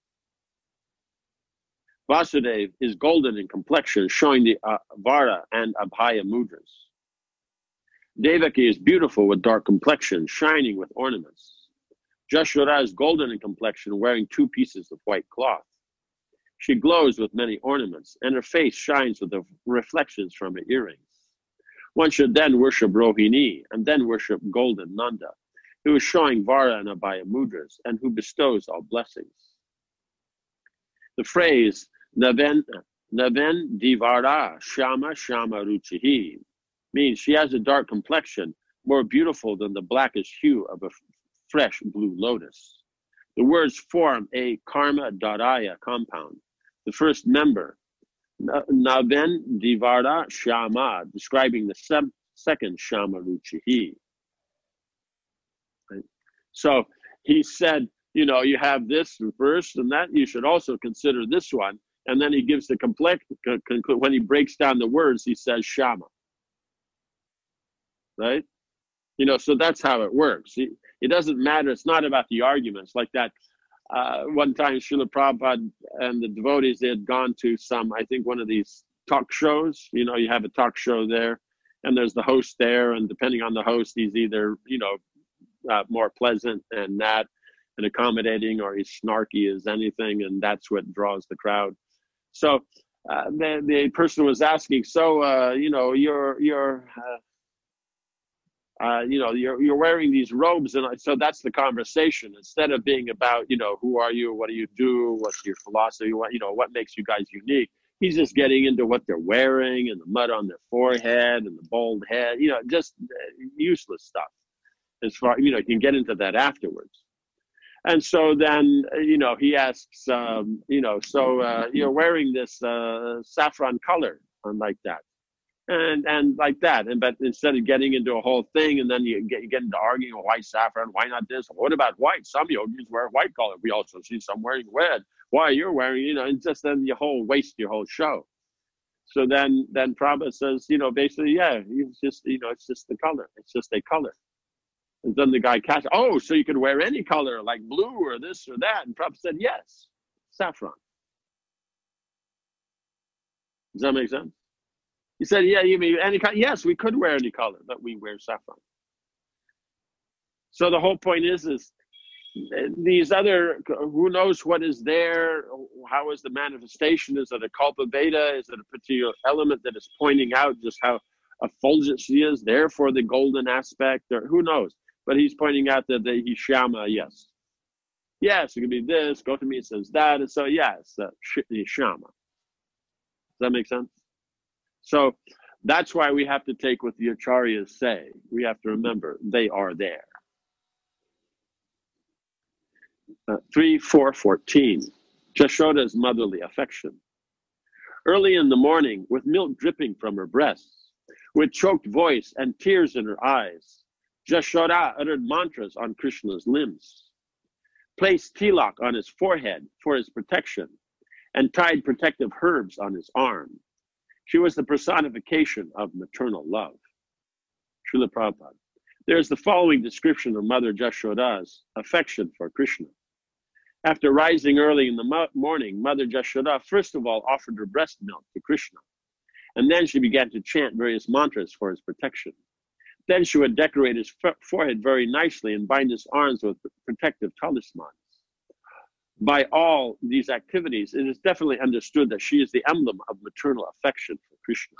Vasudev is golden in complexion, showing the uh, Vara and Abhaya mudras. Devaki is beautiful with dark complexion, shining with ornaments. Jashoda is golden in complexion, wearing two pieces of white cloth. She glows with many ornaments, and her face shines with the reflections from her earrings. One should then worship Rohini, and then worship golden Nanda, who is showing Vara and Abhaya mudras, and who bestows all blessings. The phrase, Naven, Naven Divara Shama Shama Ruchihi, means she has a dark complexion, more beautiful than the blackish hue of a fresh blue lotus. The words form a Karma Daraya compound. The first member, Naven Divara Shama, describing the se- second Shama Ruchihi. Right? So he said, you know, you have this first and that, you should also consider this one. And then he gives the complex, when he breaks down the words, he says Shama. Right? You know, so that's how it works. It, it doesn't matter. It's not about the arguments like that. Uh, one time, Srila Prabhupada and the devotees, they had gone to some, I think, one of these talk shows. You know, you have a talk show there, and there's the host there, and depending on the host, he's either, you know, uh, more pleasant and that, and accommodating, or he's snarky as anything, and that's what draws the crowd. So uh, the, the person was asking, so, uh, you know, you're, you're, uh, Uh, you know, you're you're wearing these robes, and so that's the conversation. Instead of being about, you know, who are you, what do you do, what's your philosophy, what, you know, what makes you guys unique. He's just getting into what they're wearing and the mud on their forehead and the bald head, you know, just useless stuff. As far, you know, you can get into that afterwards. And so then, you know, he asks, um, you know, so uh, you're wearing this uh, saffron color, and like that, and and like that. And but instead of getting into a whole thing, and then you get, you get into arguing, why saffron? Why not this? What about white? Some yogis wear white color. We also see some wearing red. Why you're wearing, you know, and just then you whole waste your whole show. So then, then Prabhupada says, you know, basically, yeah, it's just, you know, it's just the color. It's just a color. And then the guy catch, oh, so you can wear any color, like blue or this or that. And Prabhupada said, yes, saffron. Does that make sense? He said, yeah, you mean any color? Yes, we could wear any color, but we wear saffron. So the whole point is, is these other, who knows what is there? How is the manifestation? Is it a kalpa veda? Is it a particular element that is pointing out just how effulgent she is, therefore the golden aspect, or who knows? But he's pointing out that the Shama, yes. Yes, it could be this, Gotami says that, and so yes, uh, Shama. Does that make sense? So that's why we have to take what the Acharyas say. We have to remember, they are there. Uh, three, four, fourteen. Jashoda's motherly affection. Early in the morning, with milk dripping from her breasts, with choked voice and tears in her eyes, Jashoda uttered mantras on Krishna's limbs, placed tilak on his forehead for his protection, and tied protective herbs on his arm. She was the personification of maternal love. Srila Prabhupada. There is the following description of Mother Jashoda's affection for Krishna. After rising early in the mo- morning, Mother Jashoda first of all offered her breast milk to Krishna, and then she began to chant various mantras for his protection. Then she would decorate his f- forehead very nicely and bind his arms with protective talismans. By all these activities, it is definitely understood that she is the emblem of maternal affection for Krishna.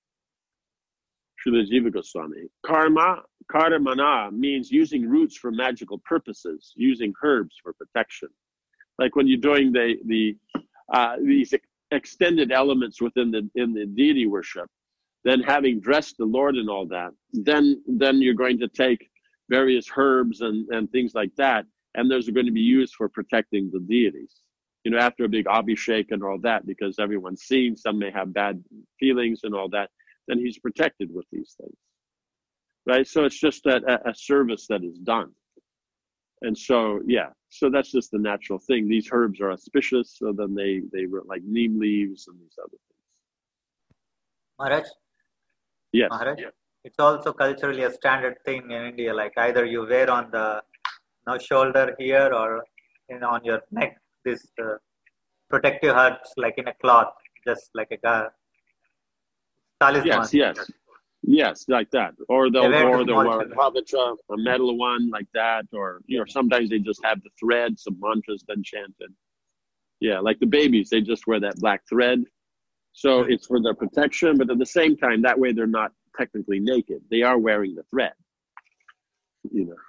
Srila Jiva Goswami. Karma, karmana means using roots for magical purposes, using herbs for protection. Like when you're doing the the uh, these extended elements within the in the deity worship, then having dressed the Lord and all that, then then you're going to take various herbs and, and things like that, and those are going to be used for protecting the deities. You know, after a big abhishek and all that, because everyone's seeing, some may have bad feelings and all that, then he's protected with these things, right? So it's just a, a service that is done. And so, yeah, so that's just the natural thing. These herbs are auspicious, so then they, they were like neem leaves and these other things. Maharaj? Yes. Maharaj? Yeah. It's also culturally a standard thing in India, like either you wear on the you know, shoulder here or you know, on your neck, this uh, protective herbs like in a cloth, just like a talisman. Yes, yes. Yes, like that. Or the or the uh, pavitra, a metal one like that, or you know, sometimes they just have the thread, some mantras then chanted. Yeah, like the babies, they just wear that black thread. So it's for their protection, but at the same time, that way they're not technically naked. They are wearing the thread. You know.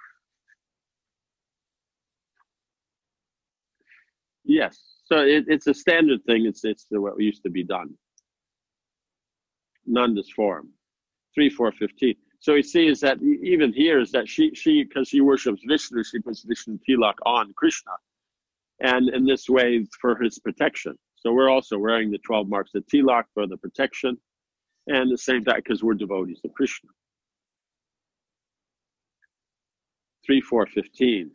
Yes. So it, it's a standard thing. It's it's the, what used to be done. Nanda's form. Three, four, fifteen. So we see is that even here is that she, she because she worships Vishnu, she puts Vishnu tilak on Krishna, and in this way for his protection. So we're also wearing the twelve marks of tilak for the protection, and the same time because we're devotees of Krishna. Three, four, fifteen.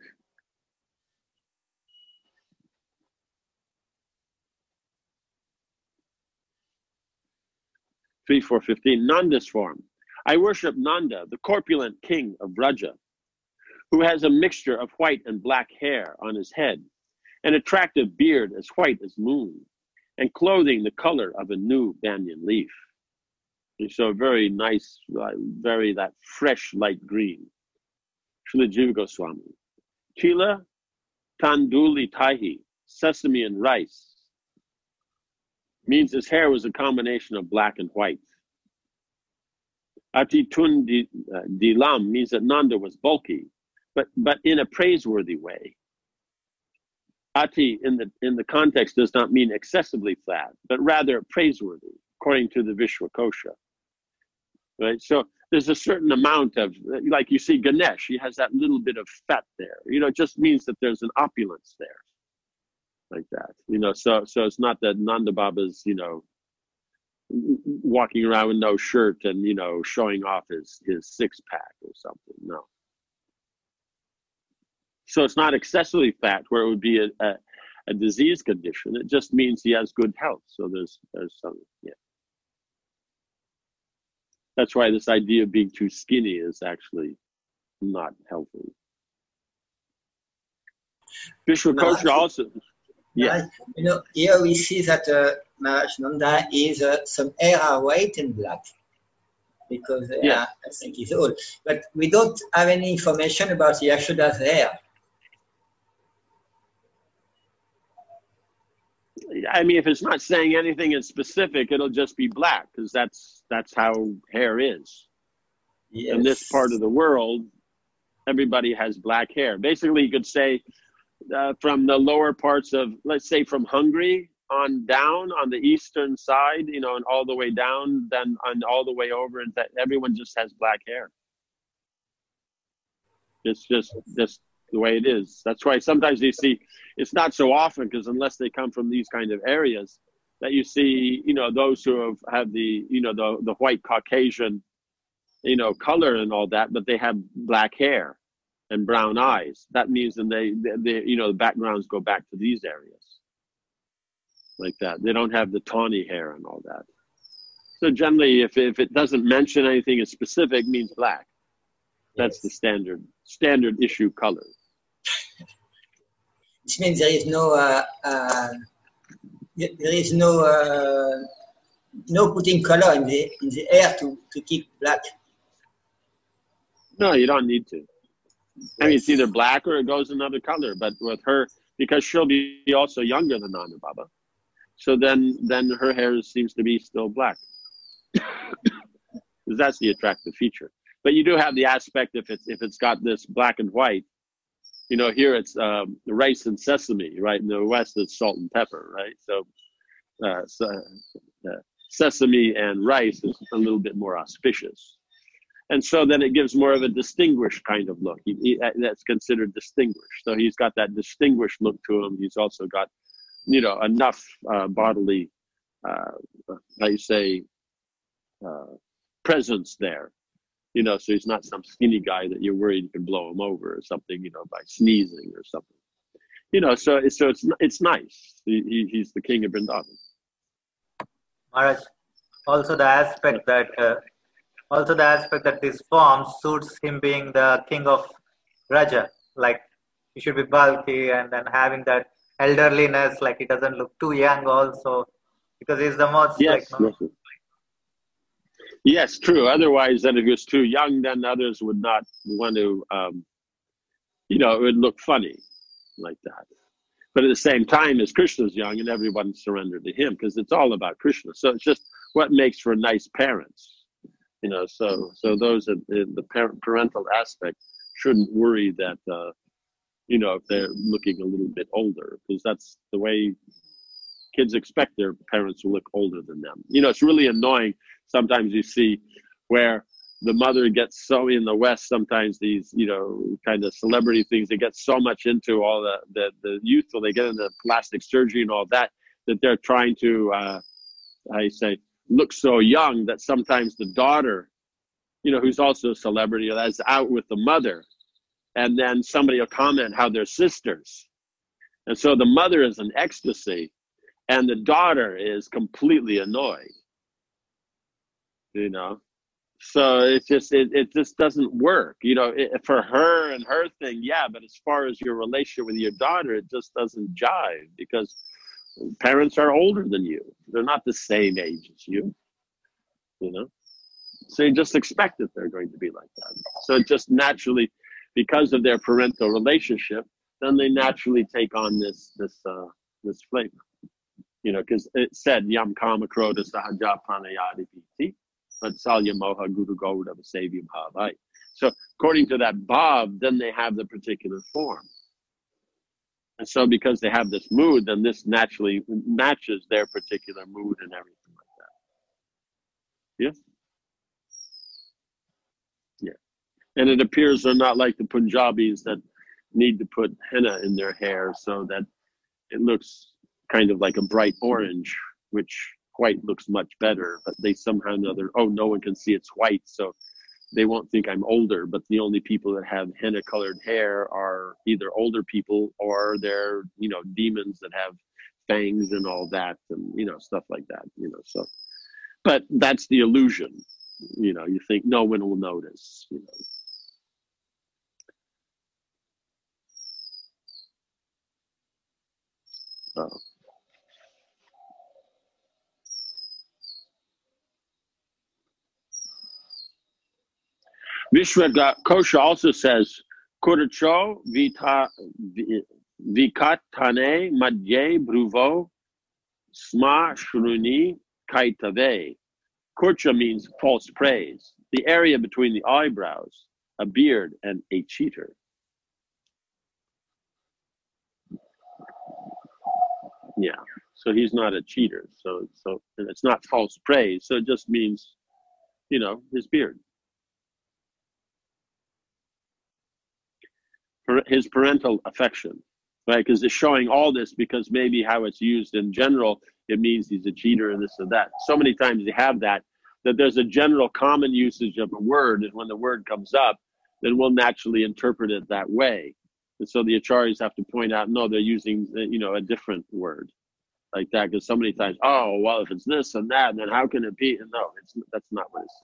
Three, four, fifteen. Nanda's form. I worship Nanda, the corpulent king of Vraja, who has a mixture of white and black hair on his head, an attractive beard as white as moon, and clothing the color of a new banyan leaf. And so very nice, very that fresh light green. Srila Jiva Goswami. Chila Tanduli Tahi, sesame and rice, means his hair was a combination of black and white. Atitun Dilam means that Nanda was bulky, but, but in a praiseworthy way. Ati in the in the context does not mean excessively fat, but rather praiseworthy, according to the Vishwakosha. Right? So there's a certain amount of, like you see Ganesh, he has that little bit of fat there. You know, it just means that there's an opulence there, like that. You know, so so it's not that Nanda Baba's, you know, walking around with no shirt and, you know, showing off his, his six pack or something. No. So it's not excessively fat where it would be a, a, a disease condition. It just means he has good health. So there's, there's some, yeah. That's why this idea of being too skinny is actually not healthy. Bishop Kocher also, yeah. You know, here we see that uh, Maharaj Nanda is uh, some hair are white and black because uh, yeah. I think he's old. But we don't have any information about Yashoda's hair. I mean, if it's not saying anything in specific, it'll just be black because that's that's how hair is. Yes. In this part of the world, everybody has black hair. Basically, you could say uh, from the lower parts of, let's say from Hungary on down on the eastern side, you know, and all the way down, then on all the way over, and that everyone just has black hair. It's just just the way it is. That's why sometimes you see, it's not so often because unless they come from these kind of areas, that you see, you know, those who have, have the, you know, the, the white Caucasian, you know, color and all that, but they have black hair and brown eyes. That means that they, they, they, you know, the backgrounds go back to these areas like that. They don't have the tawny hair and all that. So generally, if, if it doesn't mention anything as specific, it means black. That's yes. the standard, standard issue color. Which means there is no, uh, uh, there is no, uh, no putting color in the in the air to, to keep black. No, you don't need to. Yes. I mean, it's either black or it goes another color. But with her, because she'll be also younger than Nanda Baba, so then then her hair seems to be still black. Because that's the attractive feature. But you do have the aspect if it's if it's got this black and white. You know, here it's um, rice and sesame, right? In the West, it's salt and pepper, right? So, uh, so uh, sesame and rice is a little bit more auspicious. And so then it gives more of a distinguished kind of look. He, he, that's considered distinguished. So he's got that distinguished look to him. He's also got, you know, enough uh, bodily, uh, how you say, uh, presence there. You know, so he's not some skinny guy that you're worried you can blow him over or something, you know, by sneezing or something. You know, so, so it's it's nice. He, he's the king of Vrindavan. Maharaj, also the aspect that, uh, also the aspect that this form suits him being the king of Raja. Like, he should be bulky and then having that elderliness, like he doesn't look too young also, because he's the most, yes, like, no? yes. Yes, true. Otherwise, then if he was too young, then others would not want to, um, you know, it would look funny like that. But at the same time, as Krishna's young and everyone surrendered to him, because it's all about Krishna. So it's just what makes for nice parents, you know. So so those in, in the parent, parental aspect shouldn't worry that, uh, you know, if they're looking a little bit older, because that's the way kids expect their parents to look older than them. You know, it's really annoying. Sometimes you see where the mother gets so in the West, sometimes these, you know, kind of celebrity things, they get so much into all the, the, the youth, till they get into plastic surgery and all that, that they're trying to, uh, I say, look so young that sometimes the daughter, you know, who's also a celebrity, that's out with the mother. And then somebody will comment how they're sisters. And so the mother is in ecstasy and the daughter is completely annoyed. You know, so it's just it, it just doesn't work. You know, it, for her and her thing, yeah. But as far as your relationship with your daughter, it just doesn't jive because parents are older than you. They're not the same age as you. You know, so you just expect that they're going to be like that. So it just naturally, because of their parental relationship, then they naturally take on this this uh, this flavor. You know, because it said yam kama krodha sahaja pranayadi piti. But salya moha guru gauda vasavyam bhavai. So according to that bhav, then they have the particular form. And so because they have this mood, then this naturally matches their particular mood and everything like that. Yes? And it appears they're not like the Punjabis that need to put henna in their hair so that it looks kind of like a bright orange, which white looks much better. But they somehow or another, oh, no one can see it's white, so they won't think I'm older. But the only people that have henna colored hair are either older people or they're, you know, demons that have fangs and all that, and, you know, stuff like that, you know, so. But that's the illusion, you know, you think no one will notice, you know. Oh. Vishwa Kosha also says, Kuracho vita vikatane madye bruvo sma shruni kaitave. Kurcha means false praise, the area between the eyebrows, a beard, and a cheater. Yeah, so he's not a cheater. So, so and it's not false praise. So it just means, you know, his beard. For his parental affection, right? Because it's showing all this because maybe how it's used in general, it means he's a cheater and this and that. So many times you have that, that there's a general common usage of a word, and when the word comes up, then we'll naturally interpret it that way. And so the acharyas have to point out, no, they're using, you know, a different word like that, because so many times, oh, well, if it's this and that, then how can it be? And no, it's, that's not what it's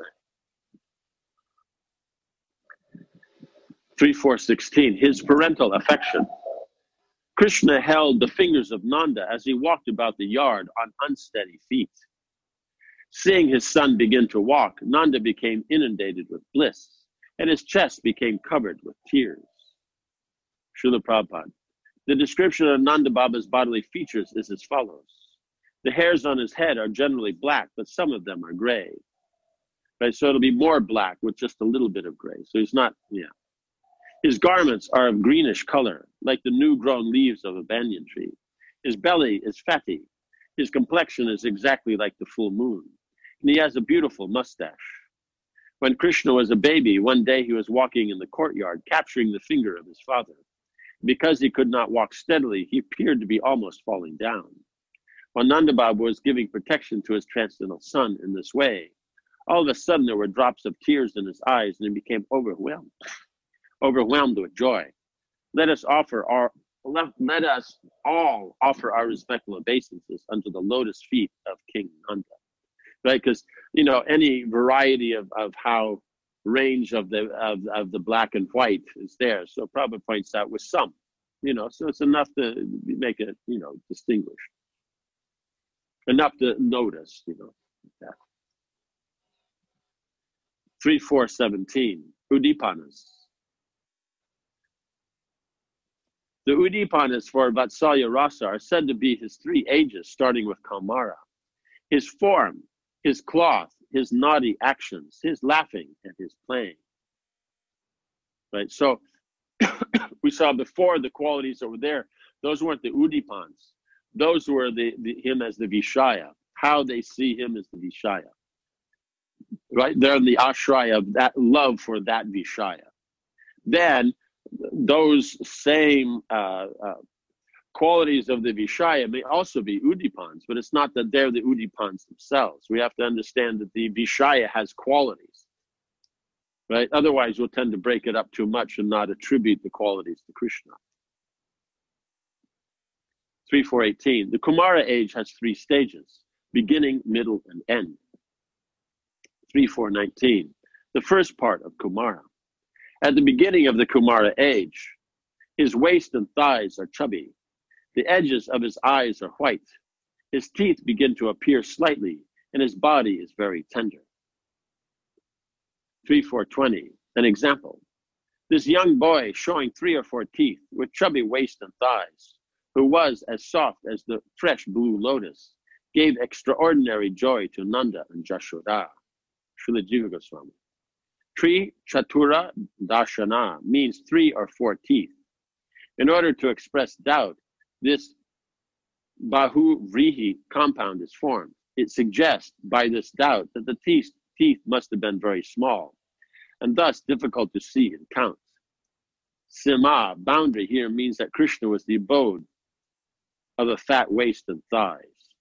saying. three four sixteen, his parental affection. Krishna held the fingers of Nanda as he walked about the yard on unsteady feet. Seeing his son begin to walk, Nanda became inundated with bliss, and his chest became covered with tears. Srila Prabhupada. The description of Nanda Baba's bodily features is as follows. The hairs on his head are generally black, but some of them are gray. Right, so it'll be more black with just a little bit of gray. So he's not, yeah. His garments are of greenish color, like the new-grown leaves of a banyan tree. His belly is fatty. His complexion is exactly like the full moon. And he has a beautiful mustache. When Krishna was a baby, one day he was walking in the courtyard, capturing the finger of his father. Because he could not walk steadily, he appeared to be almost falling down. When Nanda Baba was giving protection to his transcendental son in this way, all of a sudden there were drops of tears in his eyes, and he became overwhelmed, overwhelmed with joy. Let us offer our let, let us all offer our respectful obeisances unto the lotus feet of King Nanda. Right? Because, you know, any variety of, of how range of the of, of the black and white is there. So Prabhupada points out with some, you know, so it's enough to make it, you know, distinguished. Enough to notice, you know. That. three four seventeen, Udipanas. The Udipanas for Vatsalya Rasa are said to be his three ages, starting with Kaumara. His form, his cloth, his naughty actions, his laughing, and his playing. Right, so we saw before the qualities that were there, those weren't the Udipans. Those were the, the him as the Vishaya, how they see him as the Vishaya. Right, they're the ashraya of that love for that Vishaya. Then those same uh, uh, qualities of the Vishaya may also be Udipans, but it's not that they're the Udipans themselves. We have to understand that the Vishaya has qualities, right? Otherwise, we'll tend to break it up too much and not attribute the qualities to Krishna. three four eighteen, the Kumara age has three stages, beginning, middle, and end. three four nineteen, the first part of Kumara. At the beginning of the Kumara age, his waist and thighs are chubby. The edges of his eyes are white. His teeth begin to appear slightly, and his body is very tender. three four twenty, an example. This young boy showing three or four teeth with chubby waist and thighs, who was as soft as the fresh blue lotus, gave extraordinary joy to Nanda and Jashoda. Srila Jiva Goswami. Tri Chatura Dashana means three or four teeth. In order to express doubt, this Bahu Vrihi compound is formed. It suggests by this doubt that the teeth, teeth must have been very small. and thus difficult to see and count. Sima, boundary, here means that Krishna was the abode of the fat waist and thighs.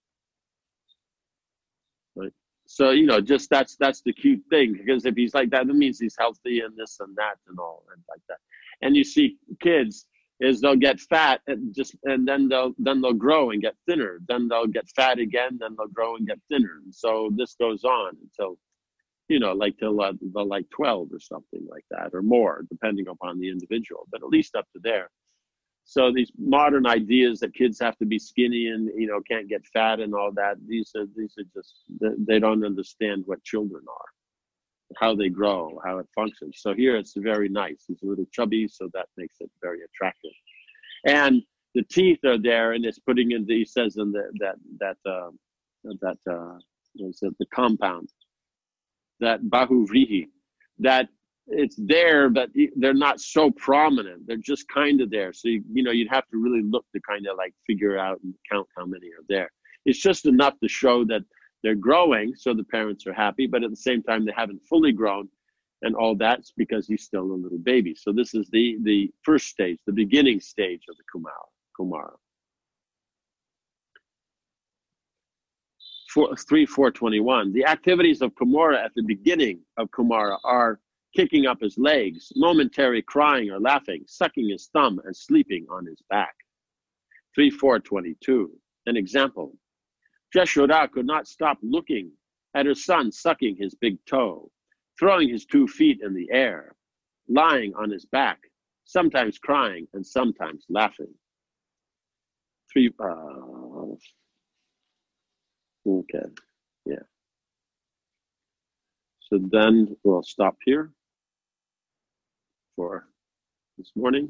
Right? So, you know, just that's that's the cute thing, because if he's like that, that means he's healthy and this and that and all and like that. And you see kids is they'll get fat and just and then they'll then they'll grow and get thinner. Then they'll get fat again, then they'll grow and get thinner. And so this goes on until, you know, like till uh, they're like twelve or something like that, or more, depending upon the individual, but at least up to there. So these modern ideas that kids have to be skinny and, you know, can't get fat and all that, these are these are just, they don't understand what children are, how they grow, how it functions. So here it's very nice. He's a little chubby, so that makes it very attractive. And the teeth are there, and it's putting in, the, he says in the, that, that, uh, that, uh, what's it, the compound, that bahuvrihi, that it's there, but they're not so prominent. They're just kind of there. So, you, you know, you'd have to really look to kind of like figure out and count how many are there. It's just enough to show that they're growing, so the parents are happy, but at the same time, they haven't fully grown, and all that's because he's still a little baby. So this is the, the first stage, the beginning stage of the Kumara. Kumara. Four, three, four twenty-one. The activities of Kumara at the beginning of Kumara are kicking up his legs, momentary crying or laughing, sucking his thumb, and sleeping on his back. three, four twenty-two. An example. Jashoda could not stop looking at her son sucking his big toe, throwing his two feet in the air, lying on his back, sometimes crying and sometimes laughing. Three, uh, okay, yeah. So then we'll stop here for this morning.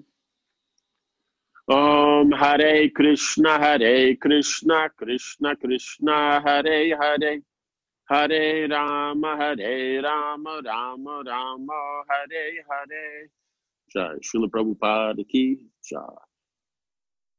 Om Hare Krishna, Hare Krishna, Krishna Krishna, Hare Hare, Hare Rama, Hare Rama, Rama Rama, Hare Hare. Jai Srila Prabhupada ki Jai.